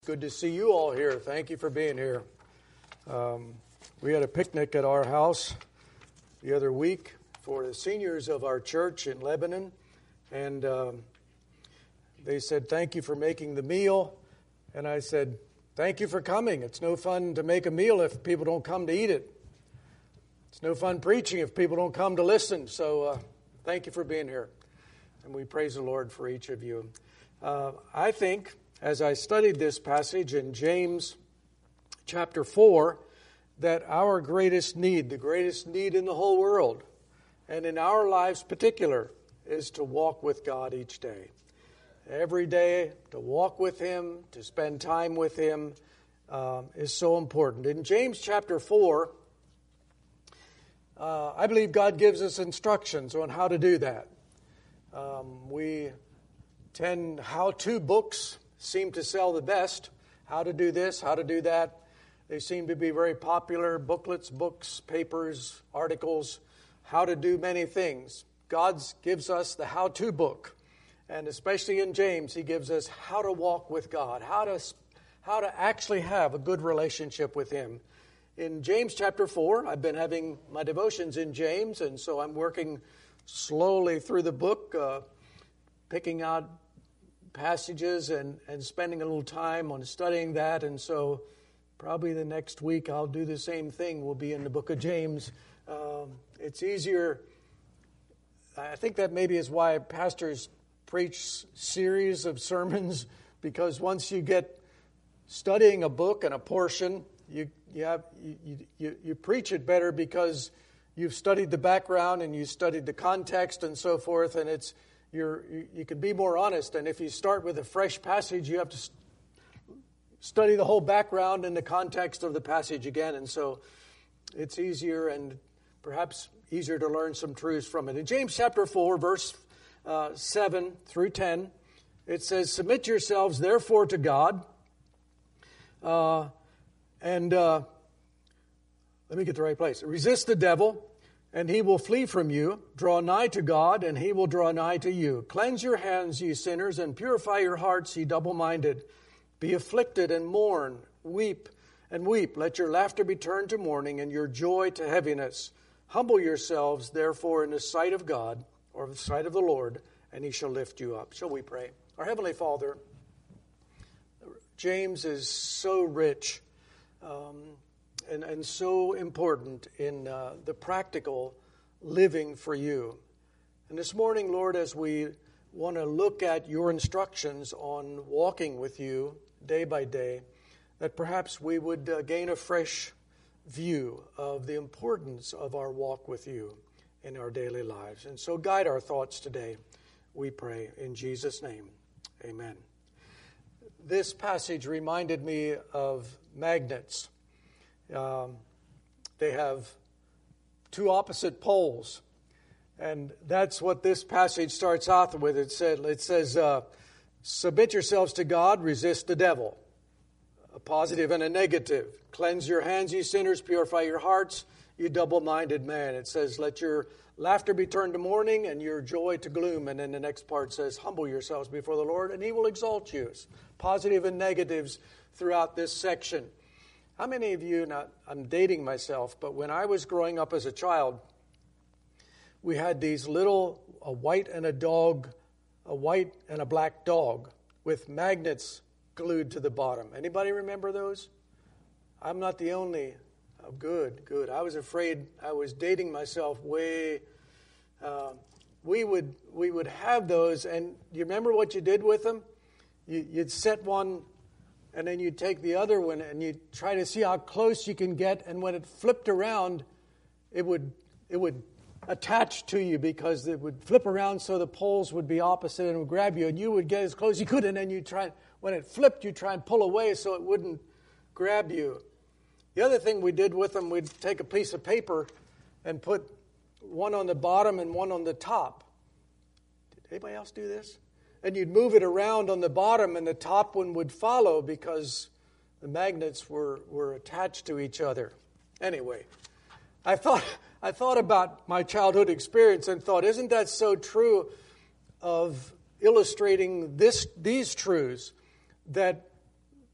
Good to see you all here. Thank you for being here. We had a picnic at our house the other week for the seniors of our church in Lebanon, and they said, "Thank you for making the meal." And I said, "Thank you for coming. It's no fun to make a meal if people don't come to eat it. It's no fun preaching if people don't come to listen. So thank you for being here." And we praise the Lord for each of you. I think, as I studied this passage in James chapter 4, that our greatest need, the greatest need in the whole world, and in our lives particular, is to walk with God each day. Every day, to walk with Him, to spend time with Him, is so important. In James chapter 4, I believe God gives us instructions on how to do that. We tend how-to books seem to sell the best. How to do this, how to do that. They seem to be very popular. Booklets, books, papers, articles. How to do many things. God gives us the how-to book. And especially in James, He gives us how to walk with God. How to actually have a good relationship with Him. In James chapter 4, I've been having my devotions in James. And so I'm working slowly through the book, picking out passages and spending a little time on studying that. And so probably the next week I'll do the same thing. We'll be in the book of James. It's easier. I think that maybe is why pastors preach series of sermons, because once you get studying a book and a portion, you preach it better because you've studied the background and you studied the context and so forth, and you can be more honest. And if you start with a fresh passage, you have to study the whole background and the context of the passage again. And so it's easier and perhaps easier to learn some truths from it. In James chapter 4, verse 7 through 10, it says, "Submit yourselves therefore to God." Let me get the right place. "Resist the devil, and he will flee from you. Draw nigh to God, and He will draw nigh to you. Cleanse your hands, ye sinners, and purify your hearts, ye double-minded. Be afflicted and mourn, weep and weep. Let your laughter be turned to mourning, and your joy to heaviness. Humble yourselves, therefore, in the sight of God, or the sight of the Lord, and He shall lift you up." Shall we pray? Our Heavenly Father, James is so rich and so important in the practical living for you. And this morning, Lord, as we want to look at your instructions on walking with you day by day, that perhaps we would gain a fresh view of the importance of our walk with you in our daily lives. And so guide our thoughts today, we pray, in Jesus' name. Amen. This passage reminded me of magnets. They have two opposite poles. And that's what this passage starts off with. It says, "Submit yourselves to God, resist the devil." A positive and a negative. "Cleanse your hands, ye sinners, purify your hearts, you double-minded man." It says, "Let your laughter be turned to mourning and your joy to gloom." And then the next part says, "Humble yourselves before the Lord, and He will exalt you." Positive and negatives throughout this section. How many of you, now I'm dating myself, but when I was growing up as a child, we had these little, a white and a black dog with magnets glued to the bottom. Anybody remember those? I'm not the only. Oh, good. I was afraid I was dating myself way. We would have those, and do you remember what you did with them? You'd set one, and then you'd take the other one, and you'd try to see how close you can get. And when it flipped around, it would attach to you, because it would flip around so the poles would be opposite and would grab you, and you would get as close as you could. And then when it flipped, you try and pull away so it wouldn't grab you. The other thing we did with them, we'd take a piece of paper and put one on the bottom and one on the top. Did anybody else do this? And you'd move it around on the bottom, and the top one would follow because the magnets were attached to each other. Anyway, I thought about my childhood experience and thought, isn't that so true of illustrating these truths, that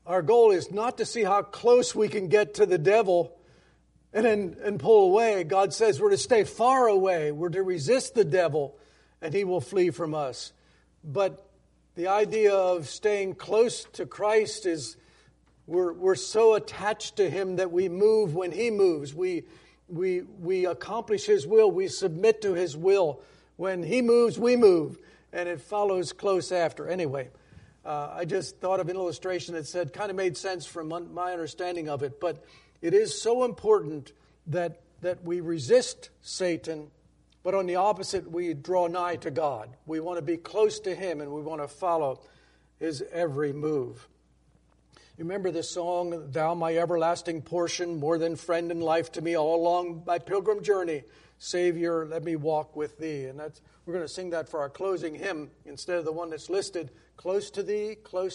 our goal is not to see how close we can get to the devil and pull away. God says we're to stay far away. We're to resist the devil, and he will flee from us. But the idea of staying close to Christ is we're so attached to him that we move when he moves. We accomplish his will. We submit to his will. When he moves, we move, and it follows close after. Anyway, I just thought of an illustration that said, kind of made sense from my understanding of it, but it is so important that we resist Satan, but on the opposite, we draw nigh to God. We want to be close to him, and we want to follow his every move. You remember the song, "Thou my everlasting portion, more than friend and life to me, all along my pilgrim journey. Savior, let me walk with thee." And we're going to sing that for our closing hymn instead of the one that's listed, close to thee,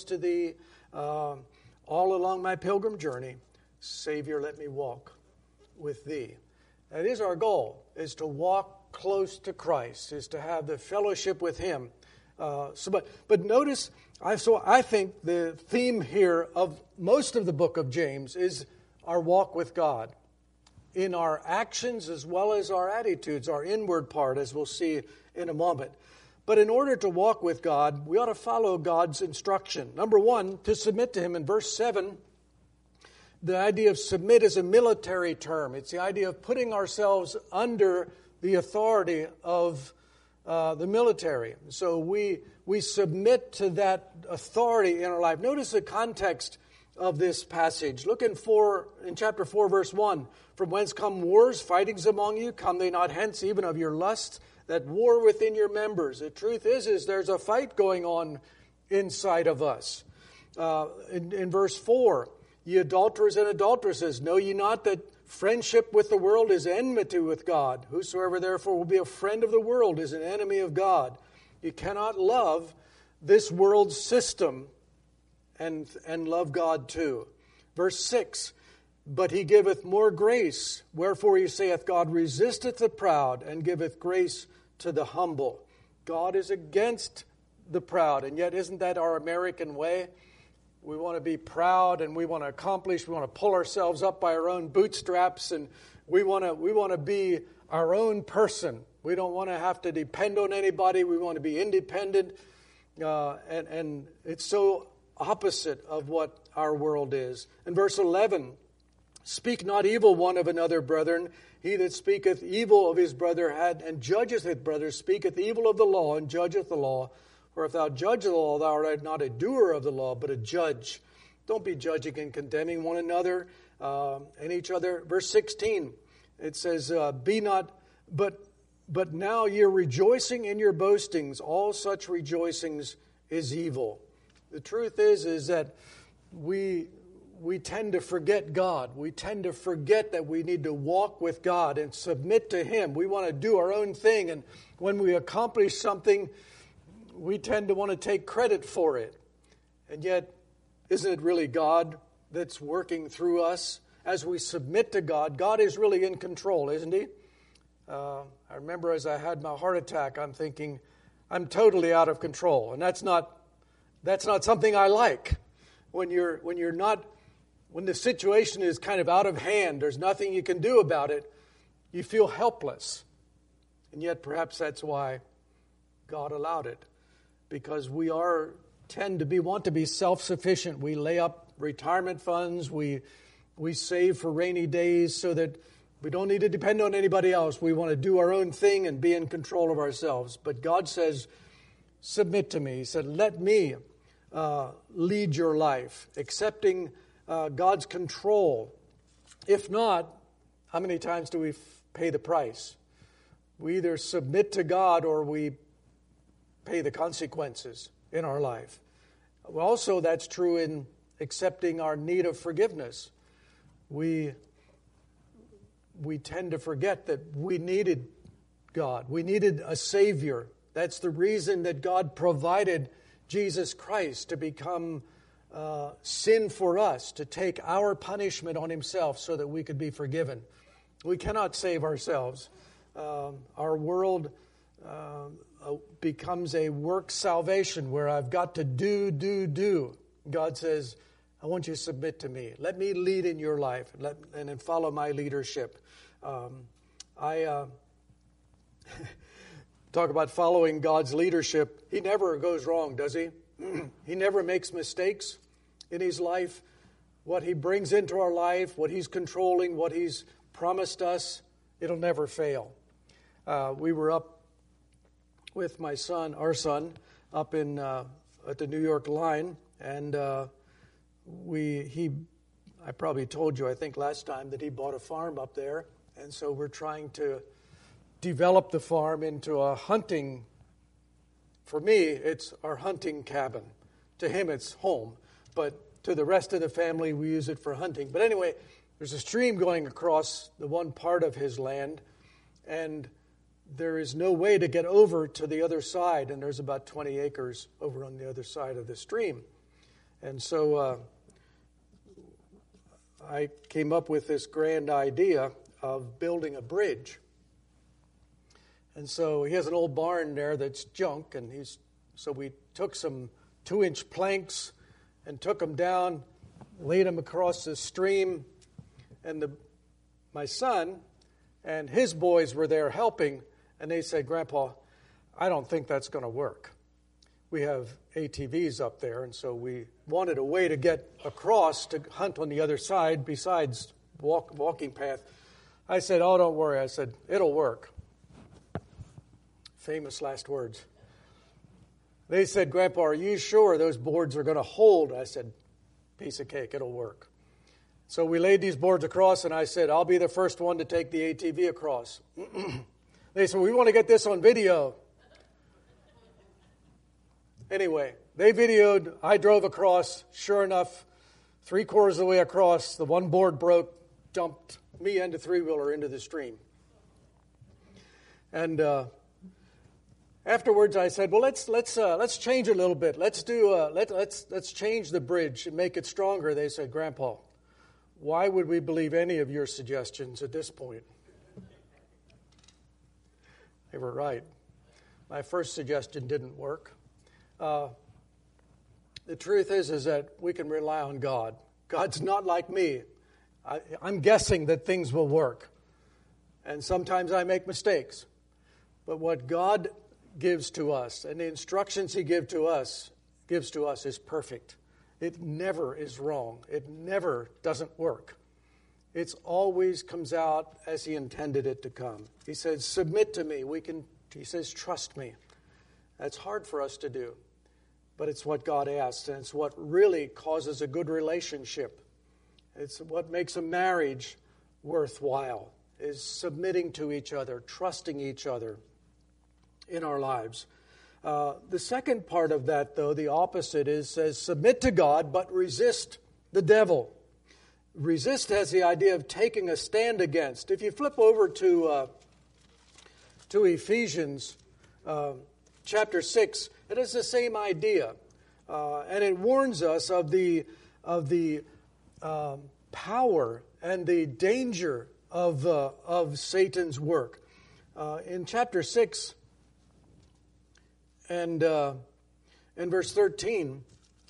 all along my pilgrim journey. Savior, let me walk with thee. That is our goal, is to walk close to Christ, is to have the fellowship with him. But notice, I think the theme here of most of the book of James is our walk with God in our actions as well as our attitudes, our inward part, as we'll see in a moment. But in order to walk with God, we ought to follow God's instruction. Number one, to submit to him. In verse 7, the idea of submit is a military term. It's the idea of putting ourselves under the authority of the military. So we submit to that authority in our life. Notice the context of this passage. Look in chapter 4, verse 1. "From whence come wars, fightings among you? Come they not hence, even of your lusts, that war within your members?" The truth is there's a fight going on inside of us. In verse 4, "Ye adulterers and adulteresses, know ye not that friendship with the world is enmity with God? Whosoever therefore will be a friend of the world is an enemy of God. You cannot love this world's system and love God too." Verse 6, "But he giveth more grace. Wherefore he saith, God resisteth the proud and giveth grace to the humble." God is against the proud. And yet, isn't that our American way? We want to be proud and we want to accomplish. We want to pull ourselves up by our own bootstraps, and we want to be our own person. We don't want to have to depend on anybody. We want to be independent. And it's so opposite of what our world is. In verse 11, "Speak not evil one of another, brethren. He that speaketh evil of his brother and judgeth his brother speaketh evil of the law and judgeth the law. For if thou judge the law, thou art not a doer of the law, but a judge." Don't be judging and condemning one another and each other. Verse 16, it says, "Be not, but now ye are rejoicing in your boastings. All such rejoicings is evil." The truth is that we tend to forget God. We tend to forget that we need to walk with God and submit to him. We want to do our own thing, and when we accomplish something, we tend to want to take credit for it. And yet, isn't it really God that's working through us as we submit to God? God is really in control, isn't he? I remember as I had my heart attack, I'm thinking, I'm totally out of control. And that's not something I like. When the situation is kind of out of hand, there's nothing you can do about it, you feel helpless. And yet perhaps that's why God allowed it. Because we want to be self-sufficient. We lay up retirement funds. We save for rainy days so that we don't need to depend on anybody else. We want to do our own thing and be in control of ourselves. But God says, submit to me. He said, let me lead your life, accepting God's control. If not, how many times do we pay the price? We either submit to God or we pay the consequences in our life. Also, that's true in accepting our need of forgiveness. We tend to forget that we needed God. We needed a Savior. That's the reason that God provided Jesus Christ to become sin for us, to take our punishment on himself so that we could be forgiven. We cannot save ourselves. Our world becomes a work salvation where I've got to do. God says, I want you to submit to me. Let me lead in your life and then follow my leadership. I talk about following God's leadership. He never goes wrong, does he? He never makes mistakes in his life. What he brings into our life, what he's controlling, what he's promised us, it'll never fail. We were up with our son, up in at the New York line, and I probably told you, I think last time, that he bought a farm up there, and so we're trying to develop the farm into a hunting. For me, it's our hunting cabin. To him, it's home, but to the rest of the family, we use it for hunting. But anyway, there's a stream going across the one part of his land, and there is no way to get over to the other side, and there's about 20 acres over on the other side of the stream. And so I came up with this grand idea of building a bridge. And so he has an old barn there that's junk, and so we took some 2-inch planks and took them down, laid them across the stream, and my son and his boys were there helping, and they said, "Grandpa, I don't think that's going to work. We have ATVs up there, and so we wanted a way to get across to hunt on the other side besides walking path." I said, "Oh, don't worry." I said, "It'll work." Famous last words. They said, "Grandpa, are you sure those boards are going to hold?" I said, "Piece of cake, it'll work." So we laid these boards across, and I said, "I'll be the first one to take the ATV across." They said, "We want to get this on video." Anyway, they videoed. I drove across. Sure enough, 3/4 of the way across, the one board broke, dumped me and the three-wheeler into the stream. And afterwards, I said, "Well, let's change it a little bit. Let's change the bridge and make it stronger." They said, "Grandpa, why would we believe any of your suggestions at this point?" They were right. My first suggestion didn't work. The truth is that we can rely on God. God's not like me. I'm guessing that things will work. And sometimes I make mistakes. But what God gives to us and the instructions he gives to us is perfect. It never is wrong. It never doesn't work. It always comes out as he intended it to come. He says, "Submit to me." He says, "Trust me." That's hard for us to do, but it's what God asks, and it's what really causes a good relationship. It's what makes a marriage worthwhile, is submitting to each other, trusting each other in our lives. The second part of that, though, the opposite, says submit to God, but resist the devil. Resist has the idea of taking a stand against. If you flip over to Ephesians chapter 6, it has the same idea, and it warns us of the power and the danger of Satan's work. In chapter 6 and in verse 13,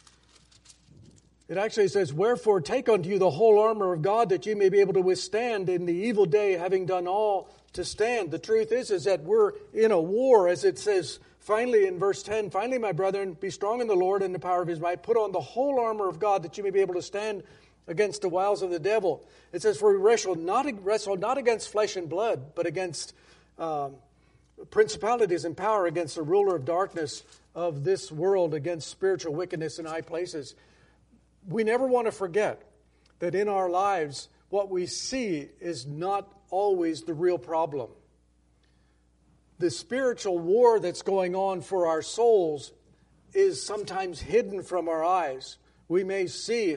it actually says, "Wherefore take unto you the whole armor of God, that ye may be able to withstand in the evil day, having done all to stand." The truth is that we're in a war, as it says finally in verse 10, "Finally, my brethren, be strong in the Lord and the power of his might. Put on the whole armor of God, that you may be able to stand against the wiles of the devil." It says, "For we wrestle not against flesh and blood, but against principalities and power, against the ruler of darkness of this world, against spiritual wickedness in high places." We never want to forget that in our lives, what we see is not always the real problem. The spiritual war that's going on for our souls is sometimes hidden from our eyes. We may see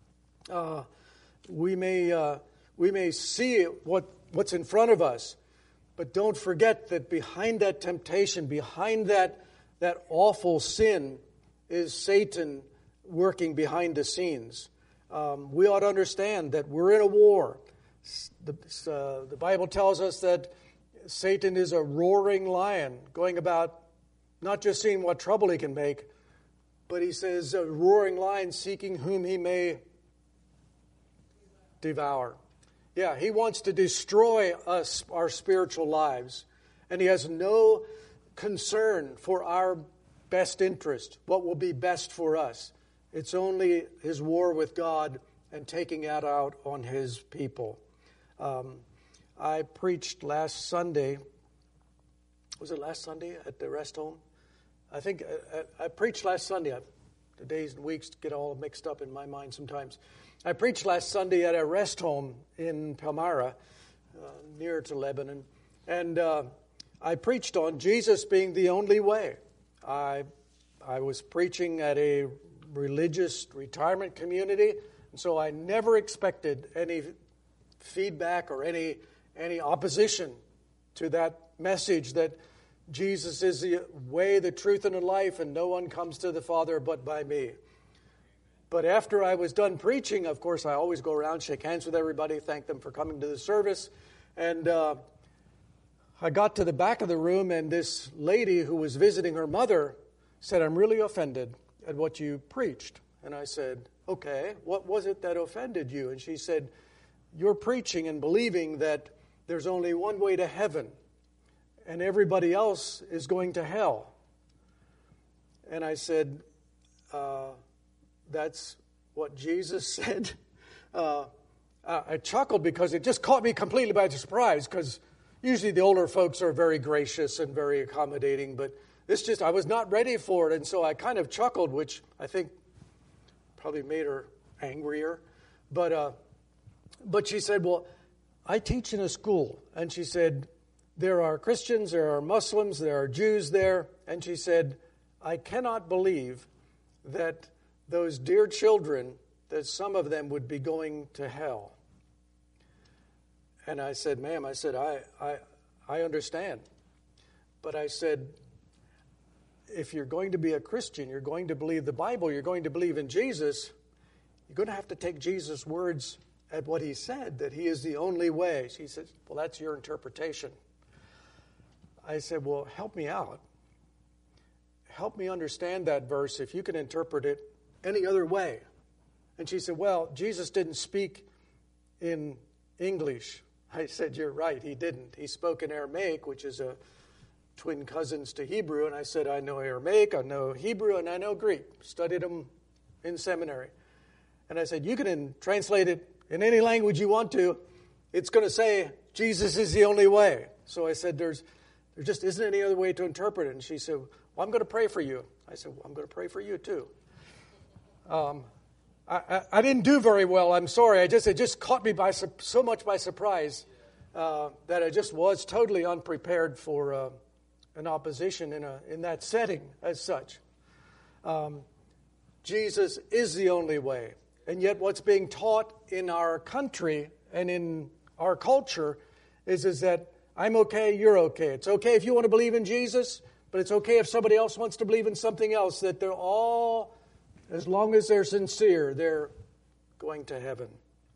what's in front of us, but don't forget that behind that temptation, behind that awful sin, is Satan working behind the scenes. We ought to understand that we're in a war. The Bible tells us that Satan is a roaring lion, going about not just seeing what trouble he can make, But he says, a roaring lion seeking whom he may devour. Yeah, he wants to destroy us, our spiritual lives. And he has no concern for our best interest, what will be best for us. It's only his war with God and taking it out on his people. I preached last Sunday. Was it last Sunday at the rest home? I think I preached last Sunday. The days and weeks get all mixed up in my mind sometimes. I preached last Sunday at a rest home in Palmyra, near to Lebanon. And I preached on Jesus being the only way. I was preaching at a religious retirement community, and so I never expected any feedback or any opposition to that message that Jesus is the way, the truth, and the life, and no one comes to the Father but by me. But after I was done preaching, of course, I always go around, shake hands with everybody, thank them for coming to the service. And I got to the back of the room, and this lady who was visiting her mother said, "I'm really offended at what you preached." And I said, "Okay, what was it that offended you?" And she said, "You're preaching and believing that there's only one way to heaven, and everybody else is going to hell." And I said, "That's what Jesus said." I chuckled because it just caught me completely by surprise, because usually the older folks are very gracious and very accommodating, but I was not ready for it, and so I kind of chuckled, which I think probably made her angrier. But she said, "Well, I teach in a school," and she said, "There are Christians, there are Muslims, there are Jews there," and she said, "I cannot believe that those dear children, that some of them would be going to hell." And I said, "Ma'am," I said, I understand. But I said, if you're going to be a Christian, you're going to believe the Bible, you're going to believe in Jesus, you're going to have to take Jesus' words at what he said, that he is the only way. She said, "Well, that's your interpretation." I said, "Well, help me out. Help me understand that verse if you can interpret it any other way." And she said, "Well, Jesus didn't speak in English." I said, "You're right, he didn't. He spoke in Aramaic, which is a twin cousins to Hebrew." And I said, "I know Aramaic, I know Hebrew, and I know Greek. Studied them in seminary." And I said, "You can translate it in any language you want to. It's going to say Jesus is the only way." So I said, there just isn't any other way to interpret it. And she said, "Well, I'm going to pray for you." I said, "Well, I'm going to pray for you too." I didn't do very well. I'm sorry. It just caught me so much by surprise that I just was totally unprepared for an opposition in that setting as such. Jesus is the only way. And yet what's being taught in our country and in our culture is that I'm okay, you're okay. It's okay if you want to believe in Jesus, but it's okay if somebody else wants to believe in something else, that they're all, as long as they're sincere, they're going to heaven.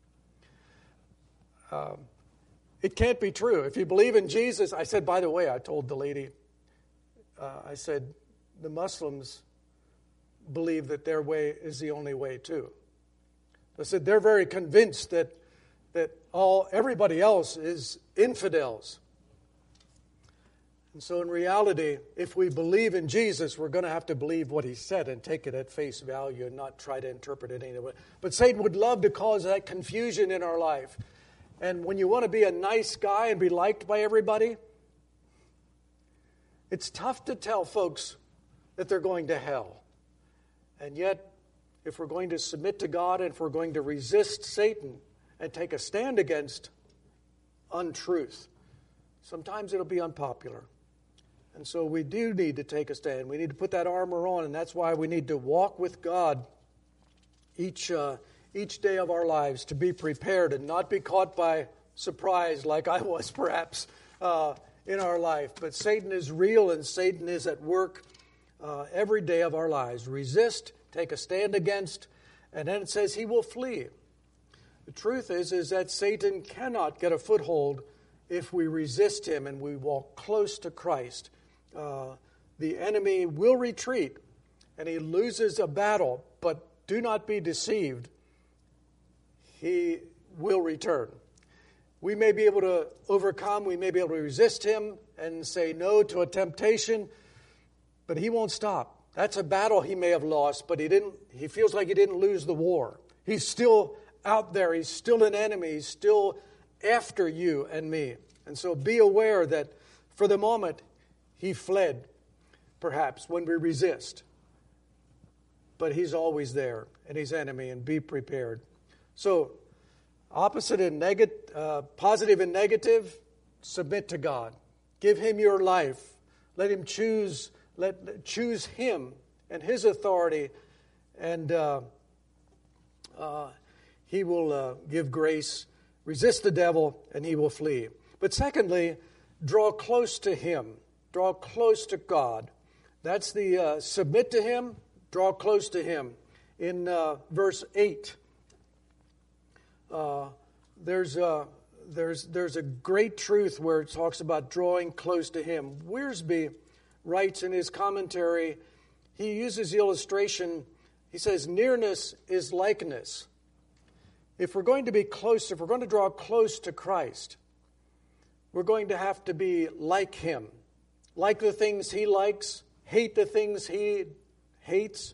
It can't be true. If you believe in Jesus, I said, by the way, I told the lady, I said, the Muslims believe that their way is the only way too. I said, they're very convinced that everybody else is infidels. And so in reality, if we believe in Jesus, we're going to have to believe what he said and take it at face value and not try to interpret it anyway. But Satan would love to cause that confusion in our life. And when you want to be a nice guy and be liked by everybody, it's tough to tell folks that they're going to hell. And yet, if we're going to submit to God and if we're going to resist Satan and take a stand against untruth, sometimes it'll be unpopular. And so we do need to take a stand. We need to put that armor on, and that's why we need to walk with God each day of our lives, to be prepared and not be caught by surprise like I was perhaps in our life. But Satan is real, and Satan is at work every day of our lives. Resist, take a stand against, and then it says he will flee. The truth is that Satan cannot get a foothold if we resist him and we walk close to Christ. The enemy will retreat, and he loses a battle, but do not be deceived, he will return. We may be able to overcome, we may be able to resist him and say no to a temptation, but he won't stop. That's a battle he may have lost, but he feels like he didn't lose the war. He's still out there, he's still an enemy, he's still after you and me. And so be aware that for the moment, he fled, perhaps, when we resist. But he's always there, and he's enemy, and be prepared. So, opposite and positive and negative, submit to God. Give him your life. Let him choose him and his authority, and he will give grace. Resist the devil, and he will flee. But secondly, draw close to him. Draw close to God. That's the submit to him, draw close to him. In verse 8, there's a great truth where it talks about drawing close to him. Wiersbe writes in his commentary, he uses the illustration, he says, nearness is likeness. If we're going to be close, if we're going to draw close to Christ, we're going to have to be like him. Like the things he likes, hate the things he hates.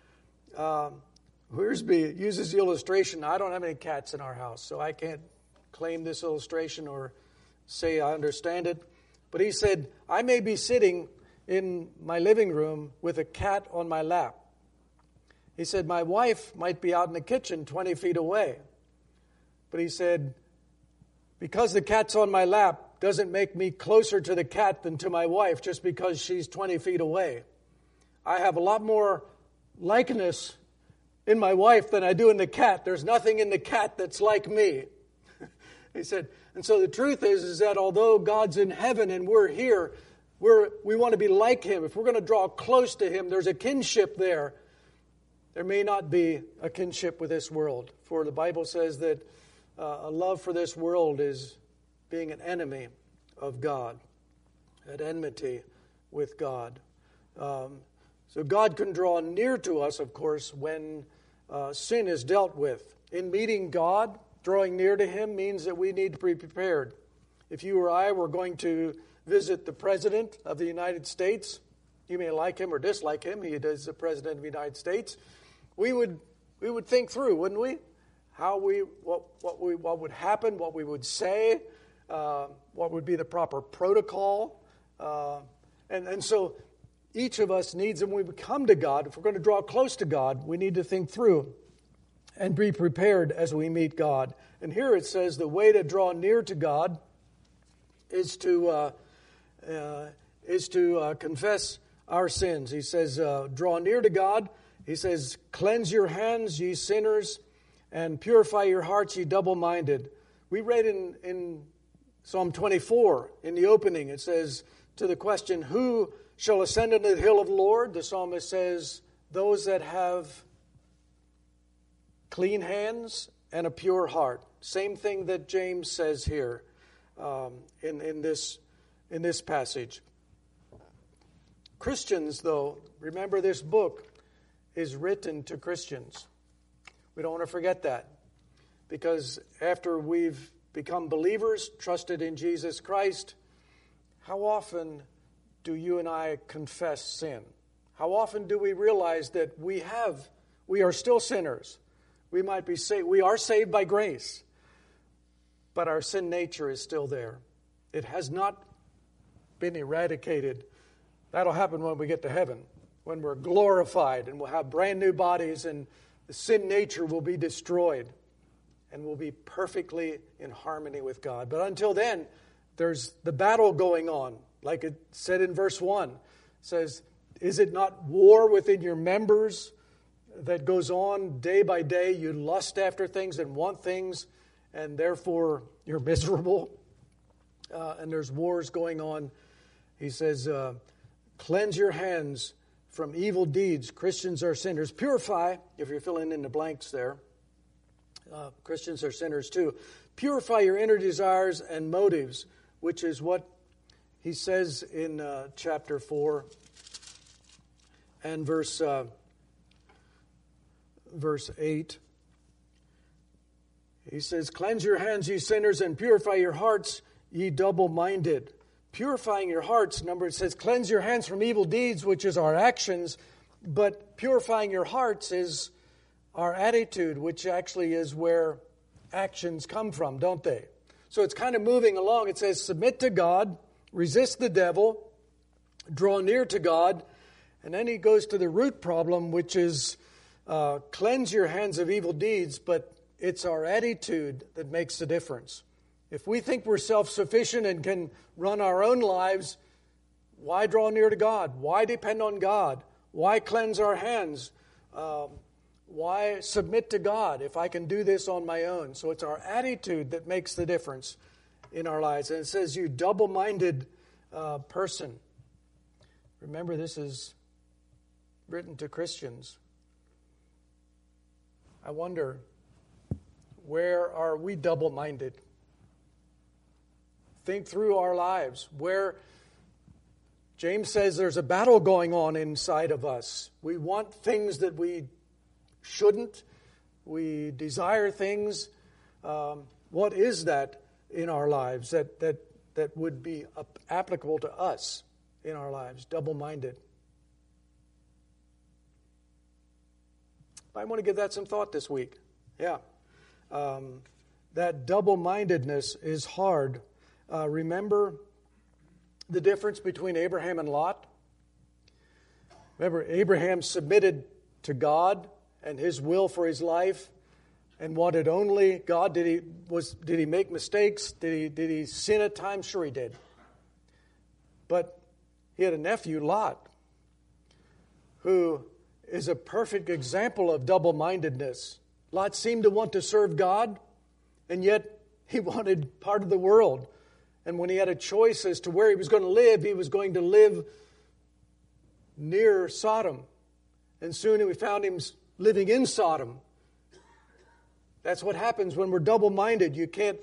Wiersbe uses the illustration. I don't have any cats in our house, so I can't claim this illustration or say I understand it. But he said, I may be sitting in my living room with a cat on my lap. He said, my wife might be out in the kitchen 20 feet away. But he said, because the cat's on my lap doesn't make me closer to the cat than to my wife just because she's 20 feet away. I have a lot more likeness in my wife than I do in the cat. There's nothing in the cat that's like me. He said, and so the truth is that although God's in heaven and we're here, we want to be like him. If we're going to draw close to him, there's a kinship there. There may not be a kinship with this world. For the Bible says that a love for this world is being an enemy of God, at enmity with God. So God can draw near to us, of course, when sin is dealt with. In meeting God, drawing near to him means that we need to be prepared. If you or I were going to visit the President of the United States, you may like him or dislike him, he is the President of the United States, we would think through, wouldn't we? What would happen, what we would say, what would be the proper protocol. And so each of us needs, and when we come to God, if we're going to draw close to God, we need to think through and be prepared as we meet God. And here it says the way to draw near to God is to confess our sins. He says, draw near to God. He says, cleanse your hands, ye sinners, and purify your hearts, ye double-minded. We read in Psalm 24, in the opening, it says, to the question, who shall ascend into the hill of the Lord? The psalmist says, those that have clean hands and a pure heart. Same thing that James says here in this passage. Christians, though, remember this book is written to Christians. We don't want to forget that. Because after we've become believers, trusted in Jesus Christ, how often do you and I confess sin? How often do we realize that we are still sinners? We might be saved. We are saved by grace, but our sin nature is still there. It has not been eradicated. That'll happen when we get to heaven, when we're glorified and we'll have brand new bodies and the sin nature will be destroyed and we'll be perfectly in harmony with God. But until then, there's the battle going on. Like it said in verse 1, it says, is it not war within your members that goes on day by day? You lust after things and want things, and therefore you're miserable. And there's wars going on. He says, cleanse your hands from evil deeds. Christians are sinners. Purify, if you're filling in the blanks there. Christians are sinners too. Purify your inner desires and motives, which is what he says in chapter 4. and verse 8. He says, "Cleanse your hands, ye sinners, and purify your hearts, ye double-minded." Purifying your hearts, it says, cleanse your hands from evil deeds, which is our actions, but purifying your hearts is our attitude, which actually is where actions come from, don't they? So it's kind of moving along. It says, submit to God, resist the devil, draw near to God, and then he goes to the root problem, which is cleanse your hands of evil deeds, but it's our attitude that makes the difference. If we think we're self-sufficient and can run our own lives, why draw near to God? Why depend on God? Why cleanse our hands? Why submit to God if I can do this on my own? So it's our attitude that makes the difference in our lives. And it says, you double-minded person. Remember, this is written to Christians. I wonder, where are we double-minded? Think through our lives. Where James says there's a battle going on inside of us. We want things that we shouldn't. We desire things. What is that in our lives that would be applicable to us in our lives? Double-minded. I want to give that some thought this week. Yeah. That double-mindedness is hard. Remember the difference between Abraham and Lot? Remember, Abraham submitted to God and his will for his life and wanted only God. Did he make mistakes? Did he sin at times? Sure he did. But he had a nephew, Lot, who is a perfect example of double-mindedness. Lot seemed to want to serve God, and yet he wanted part of the world. And when he had a choice as to where he was going to live, he was going to live near Sodom. And soon we found him living in Sodom. That's what happens when we're double-minded. You can't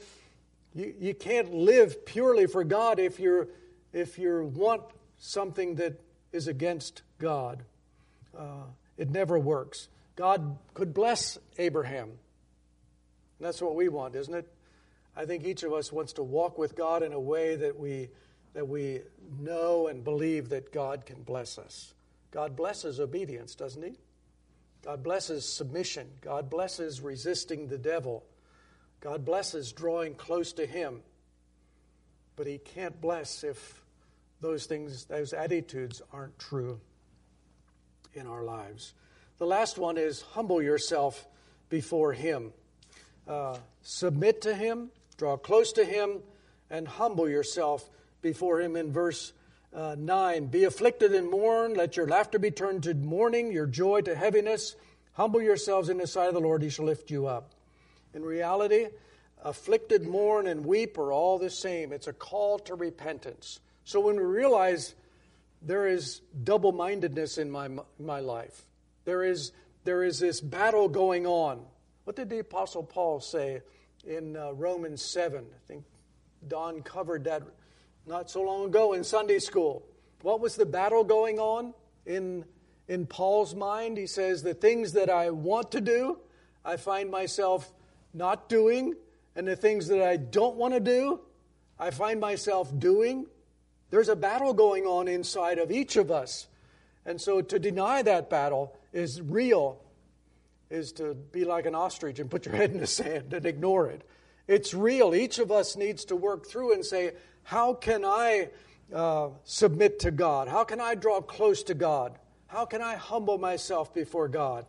live purely for God if you want something that is against God. It never works. God could bless Abraham. And that's what we want, isn't it? I think each of us wants to walk with God in a way that we know and believe that God can bless us. God blesses obedience, doesn't he? God blesses submission. God blesses resisting the devil. God blesses drawing close to him. But he can't bless if those attitudes aren't true in our lives. The last one is humble yourself before him. Submit to him, draw close to him, and humble yourself before him. In verse 9, be afflicted and mourn, let your laughter be turned to mourning, your joy to heaviness. Humble yourselves in the sight of the Lord, he shall lift you up. In reality, afflicted, mourn, and weep are all the same. It's a call to repentance. So when we realize there is double-mindedness in my life, there is this battle going on. What did the Apostle Paul say in Romans 7? I think Don covered that not so long ago in Sunday school. What was the battle going on in Paul's mind? He says, the things that I want to do, I find myself not doing. And the things that I don't want to do, I find myself doing. There's a battle going on inside of each of us. And so to deny that battle is real, is to be like an ostrich and put your head in the sand and ignore it. It's real. Each of us needs to work through and say, how can I submit to God? How can I draw close to God? How can I humble myself before God?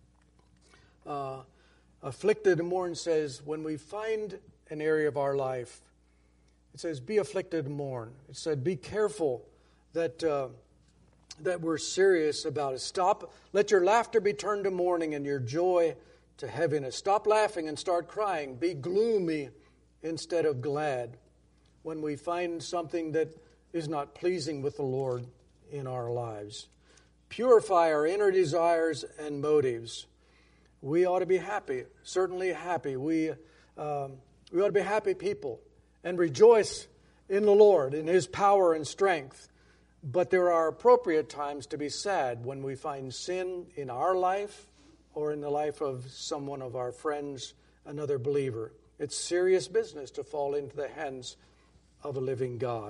Afflicted and mourn says, when we find an area of our life, it says, be afflicted and mourn. It said, be careful that we're serious about it. Stop. Let your laughter be turned to mourning and your joy to heaviness. Stop laughing and start crying. Be gloomy instead of glad when we find something that is not pleasing with the Lord in our lives. Purify our inner desires and motives. We ought to be happy, certainly happy. We ought to be happy people and rejoice in the Lord, in his power and strength. But there are appropriate times to be sad when we find sin in our life or in the life of someone of our friends, another believer. It's serious business to fall into the hands of a living God.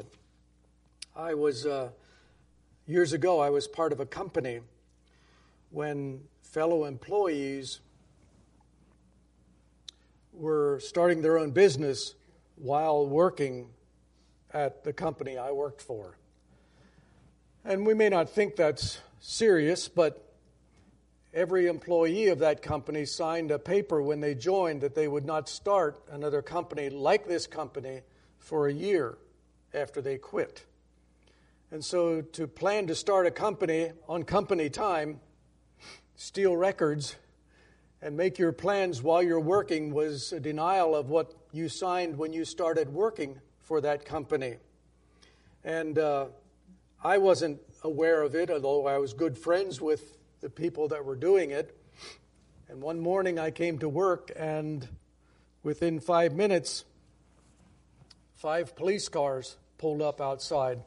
Years ago, I was part of a company when fellow employees were starting their own business while working at the company I worked for. And we may not think that's serious, but every employee of that company signed a paper when they joined that they would not start another company like this company for a year after they quit. And so to plan to start a company on company time, steal records, and make your plans while you're working was a denial of what you signed when you started working for that company. And I wasn't aware of it, although I was good friends with the people that were doing it. And one morning I came to work, and within 5 minutes, 5 police cars pulled up outside,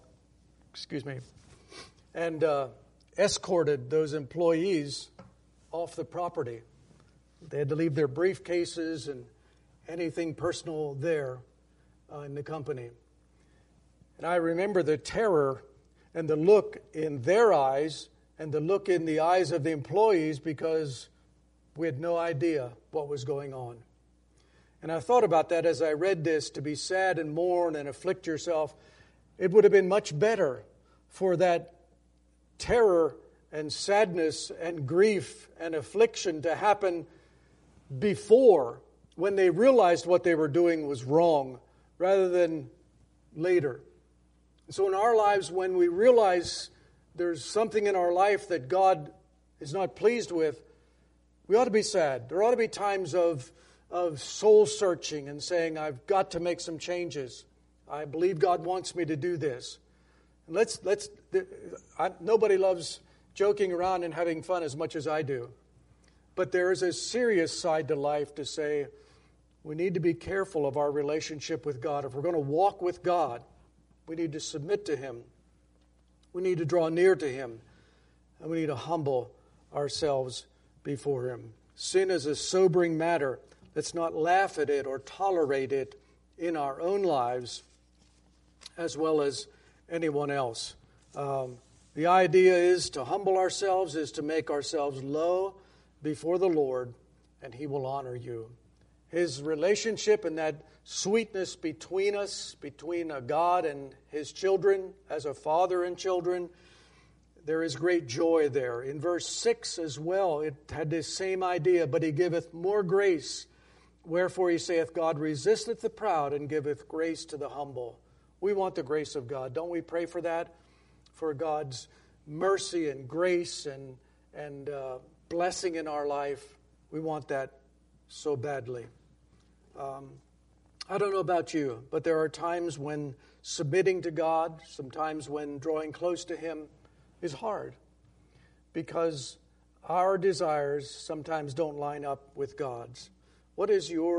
and escorted those employees off the property. They had to leave their briefcases and anything personal there in the company. And I remember the terror and the look in their eyes and the look in the eyes of the employees, because we had no idea what was going on. And I thought about that as I read this, to be sad and mourn and afflict yourself. It would have been much better for that terror and sadness and grief and affliction to happen before, when they realized what they were doing was wrong, rather than later. So in our lives, when we realize there's something in our life that God is not pleased with, we ought to be sad. There ought to be times of soul searching and saying, I've got to make some changes. I believe God wants me to do this. And nobody loves joking around and having fun as much as I do. But there is a serious side to life to say we need to be careful of our relationship with God. If we're going to walk with God, we need to submit to Him. We need to draw near to Him. And we need to humble ourselves before Him. Sin is a sobering matter. Let's not laugh at it or tolerate it in our own lives as well as anyone else. The idea is to humble ourselves, is to make ourselves low before the Lord, and He will honor you. His relationship and that sweetness between us, between a God and His children, as a father and children, there is great joy there. In verse 6 as well, it had this same idea, but He giveth more grace. Wherefore He saith, God resisteth the proud and giveth grace to the humble. We want the grace of God. Don't we pray for that? For God's mercy and grace and blessing in our life. We want that so badly. I don't know about you, but there are times when submitting to God, sometimes when drawing close to Him is hard, because our desires sometimes don't line up with God's. What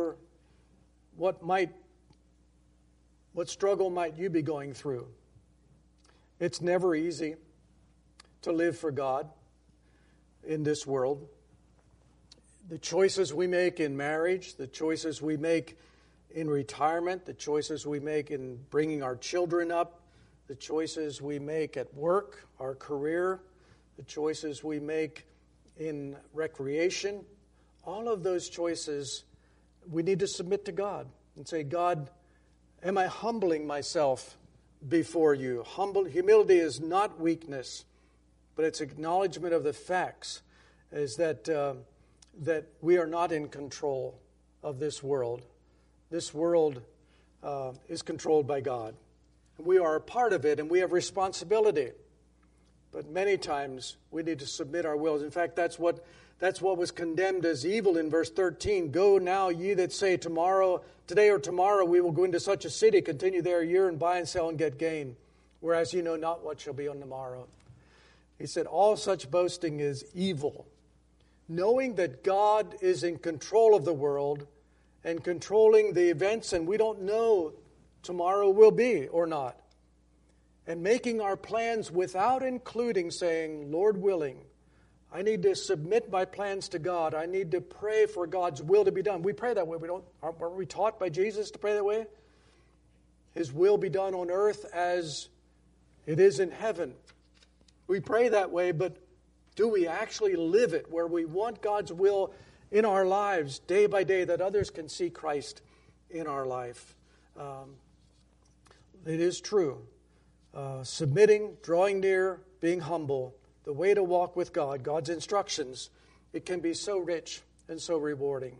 struggle might you be going through? It's never easy to live for God in this world. The choices we make in marriage, the choices we make in retirement, the choices we make in bringing our children up, the choices we make at work, our career, the choices we make in recreation, all of those choices we need to submit to God and say, God, am I humbling myself before you? Humility is not weakness, but it's acknowledgement of the facts, is that we are not in control of this world. This world is controlled by God. We are a part of it, and we have responsibility. But many times we need to submit our wills. In fact, that's what was condemned as evil in verse 13. Go now, ye that say, today or tomorrow we will go into such a city, continue there a year, and buy and sell and get gain, whereas you know not what shall be on the morrow. He said, all such boasting is evil. Knowing that God is in control of the world and controlling the events, and we don't know tomorrow will be or not. and making our plans without including saying, Lord willing, I need to submit my plans to God. I need to pray for God's will to be done. We pray that way. Aren't we taught by Jesus to pray that way? His will be done on earth as it is in heaven. We pray that way, but do we actually live it where we want God's will in our lives day by day that others can see Christ in our life? It is true. Submitting, drawing near, being humble, the way to walk with God, God's instructions, it can be so rich and so rewarding.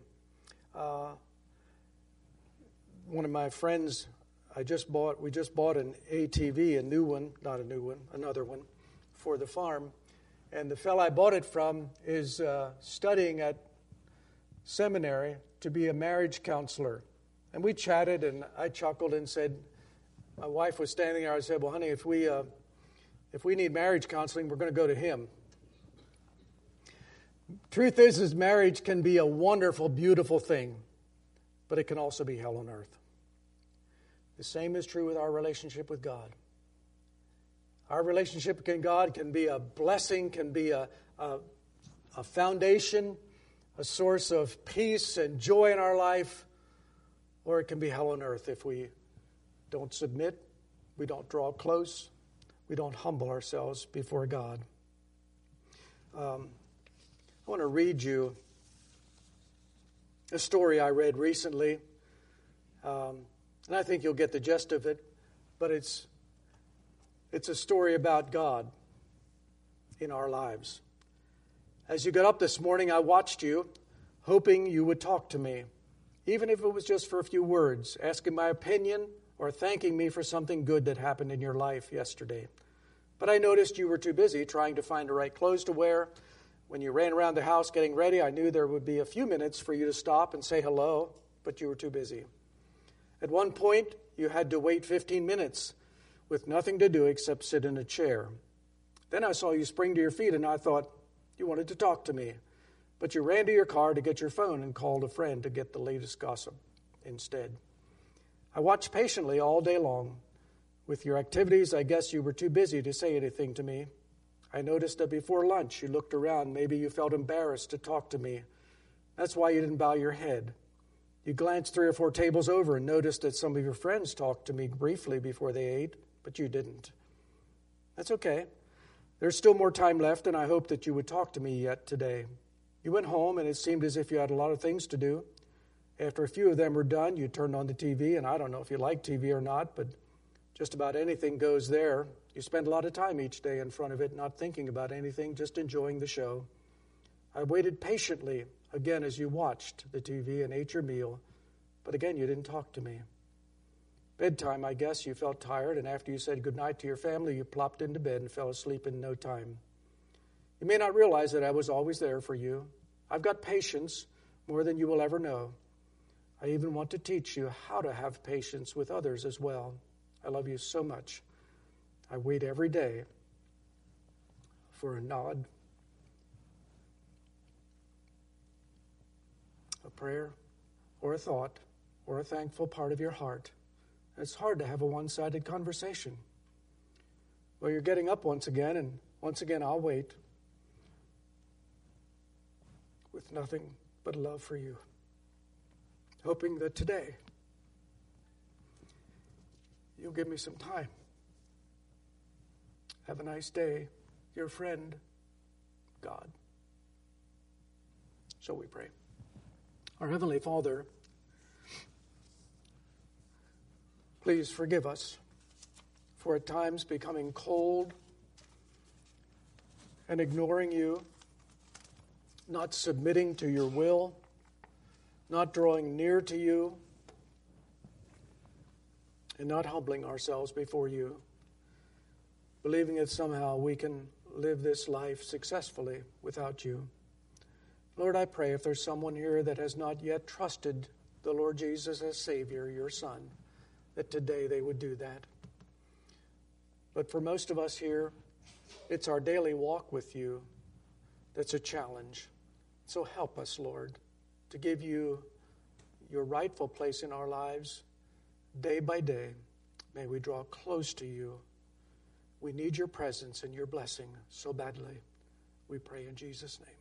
One of my friends, we just bought an ATV, another one, for the farm. And the fellow I bought it from is studying at seminary to be a marriage counselor. And we chatted, and I chuckled and said, my wife was standing there, I said, well, honey, if we need marriage counseling, we're going to go to him. Truth is marriage can be a wonderful, beautiful thing, but it can also be hell on earth. The same is true with our relationship with God. Our relationship with God can be a blessing, can be a foundation, a source of peace and joy in our life, or it can be hell on earth if we don't submit, we don't draw close, we don't humble ourselves before God. I want to read you a story I read recently, and I think you'll get the gist of it, but it's a story about God in our lives. As you got up this morning, I watched you, hoping you would talk to me, even if it was just for a few words, asking my opinion or thanking me for something good that happened in your life yesterday. But I noticed you were too busy trying to find the right clothes to wear. When you ran around the house getting ready, I knew there would be a few minutes for you to stop and say hello, but you were too busy. At one point, you had to wait 15 minutes with nothing to do except sit in a chair. Then I saw you spring to your feet, and I thought you wanted to talk to me. But you ran to your car to get your phone and called a friend to get the latest gossip instead. I watched patiently all day long. With your activities, I guess you were too busy to say anything to me. I noticed that before lunch you looked around. Maybe you felt embarrassed to talk to me. That's why you didn't bow your head. You glanced 3 or 4 tables over and noticed that some of your friends talked to me briefly before they ate, but you didn't. That's okay. There's still more time left, and I hope that you would talk to me yet today. You went home, and it seemed as if you had a lot of things to do. After a few of them were done, you turned on the TV, and I don't know if you like TV or not, but just about anything goes there. You spend a lot of time each day in front of it, not thinking about anything, just enjoying the show. I waited patiently, again, as you watched the TV and ate your meal, but again, you didn't talk to me. Bedtime, I guess, you felt tired, and after you said goodnight to your family, you plopped into bed and fell asleep in no time. You may not realize that I was always there for you. I've got patience, more than you will ever know. I even want to teach you how to have patience with others as well. I love you so much. I wait every day for a nod, a prayer, or a thought, or a thankful part of your heart. It's hard to have a one-sided conversation. Well, you're getting up once again, and once again I'll wait with nothing but love for you, hoping that today you'll give me some time. Have a nice day, your friend, God. Shall we pray? Our Heavenly Father, please forgive us for at times becoming cold and ignoring you, not submitting to your will, not drawing near to you, and not humbling ourselves before you, believing that somehow we can live this life successfully without you. Lord, I pray if there's someone here that has not yet trusted the Lord Jesus as Savior, your Son, that today they would do that. But for most of us here, it's our daily walk with you that's a challenge. So help us, Lord, to give you your rightful place in our lives day by day. May we draw close to you We need your presence and your blessing so badly. We pray in Jesus' name.